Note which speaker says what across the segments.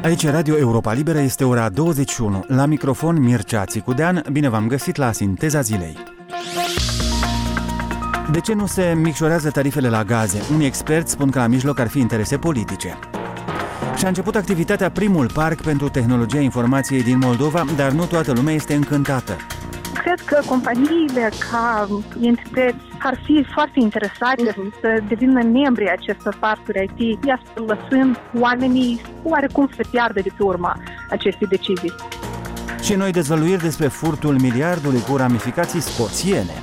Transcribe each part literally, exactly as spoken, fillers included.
Speaker 1: Aici Radio Europa Liberă, este ora douăzeci și unu. La microfon Mircea Țicudean, bine v-am găsit la Sinteza Zilei. De ce nu se micșorează tarifele la gaze? Unii experți spun că la mijloc ar fi interese politice. Și-a început activitatea primul parc pentru tehnologia informației din Moldova, dar nu toată lumea este încântată.
Speaker 2: Cred că companiile ca entități ar fi foarte interesate uh-huh. să devină membri acestor parcuri I T, astfel lăsând oamenii oarecum să piardă de pe urma acestei decizii.
Speaker 1: Și noi dezvăluiri despre furtul miliardului cu ramificații scoțiene.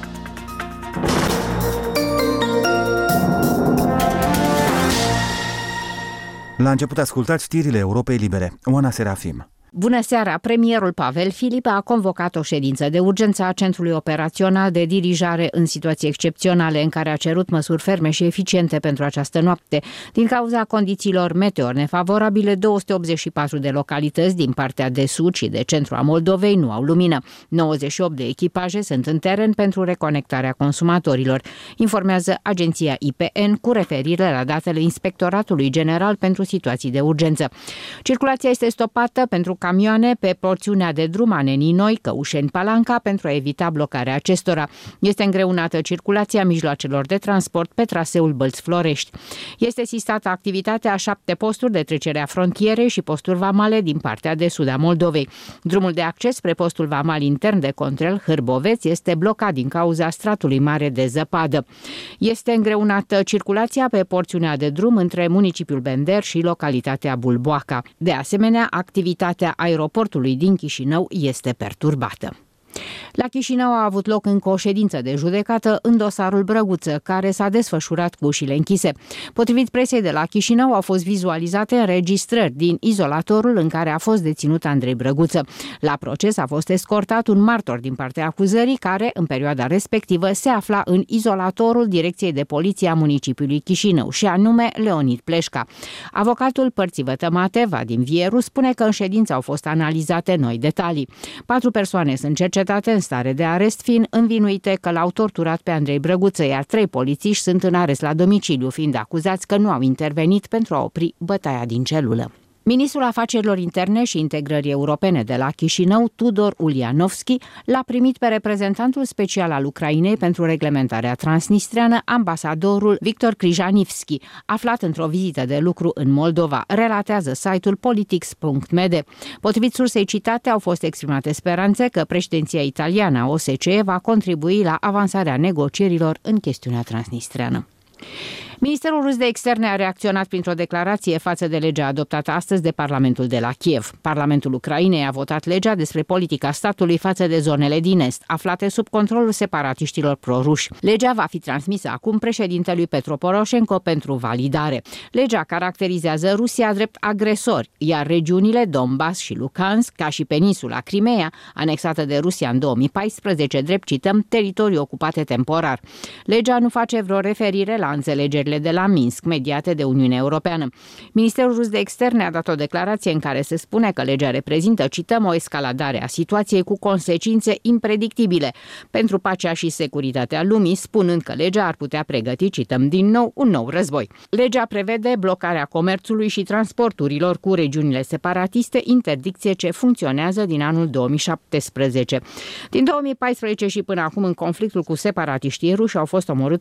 Speaker 1: La început ascultați știrile Europei Libere. Oana Serafim.
Speaker 3: Bună seara! Premierul Pavel Filip a convocat o ședință de urgență a Centrului Operațional de Dirijare în situații excepționale, în care a cerut măsuri ferme și eficiente pentru această noapte. Din cauza condițiilor meteo nefavorabile, două sute optzeci și patru de localități din partea de sud și de centru a Moldovei nu au lumină. nouăzeci și opt de echipaje sunt în teren pentru reconectarea consumatorilor, informează agenția I P N cu referire la datele Inspectoratului General pentru Situații de Urgență. Circulația este stopată pentru camioane pe porțiunea de drum Aneni-Noi, Căușeni-Palanca, pentru a evita blocarea acestora. Este îngreunată circulația mijloacelor de transport pe traseul Bălți-Florești. Este sistată activitatea a șapte posturi de trecere a frontierei și posturi vamale din partea de sud a Moldovei. Drumul de acces spre postul vamal intern de Contrel Hârboveț este blocat din cauza stratului mare de zăpadă. Este îngreunată circulația pe porțiunea de drum între municipiul Bender și localitatea Bulboaca. De asemenea, activitatea aeroportului din Chișinău este perturbată. La Chișinău a avut loc încă o ședință de judecată în dosarul Brăguță, care s-a desfășurat cu ușile închise. Potrivit presei de la Chișinău, au fost vizualizate înregistrări din izolatorul în care a fost deținut Andrei Brăguță. La proces a fost escortat un martor din partea acuzării, care, în perioada respectivă, se afla în izolatorul Direcției de Poliție a municipiului Chișinău, și anume Leonid Pleșca. Avocatul părții vătămate, Vadim Vieru, spune că în ședință au fost analizate noi detalii. Patru persoane sunt cercetate în stare de arest, fiind învinuite că l-au torturat pe Andrei Brăguță, iar trei polițiști sunt în arest la domiciliu, fiind acuzați că nu au intervenit pentru a opri bătaia din celulă. Ministrul Afacerilor Interne și Integrării Europene de la Chișinău, Tudor Ulianovski, l-a primit pe reprezentantul special al Ucrainei pentru reglementarea transnistreană, ambasadorul Victor Crijanivski, aflat într-o vizită de lucru în Moldova, relatează site-ul politics punct m d. Potrivit sursei citate, au fost exprimate speranțe că președinția italiană a O S C E va contribui la avansarea negocierilor în chestiunea transnistreană. Ministerul rus de externe a reacționat printr-o declarație față de legea adoptată astăzi de Parlamentul de la Kiev. Parlamentul Ucrainei a votat legea despre politica statului față de zonele din est, aflate sub controlul separatiștilor proruși. Legea va fi transmisă acum președintelui Petro Poroșenko pentru validare. Legea caracterizează Rusia drept agresor, iar regiunile Donbass și Luhansk, ca și peninsula Crimea, anexată de Rusia în două mii paisprezece, drept, cităm, teritorii ocupate temporar. Legea nu face vreo referire la înțelegerile de la Minsk, mediate de Uniunea Europeană. Ministerul rus de externe a dat o declarație în care se spune că legea reprezintă, cităm, o escaladare a situației cu consecințe impredictibile pentru pacea și securitatea lumii, spunând că legea ar putea pregăti, cităm din nou, un nou război. Legea prevede blocarea comerțului și transporturilor cu regiunile separatiste, interdicție ce funcționează din anul două mii șaptesprezece. Din două mii paisprezece și până acum, în conflictul cu separatiștii ruși au fost omorât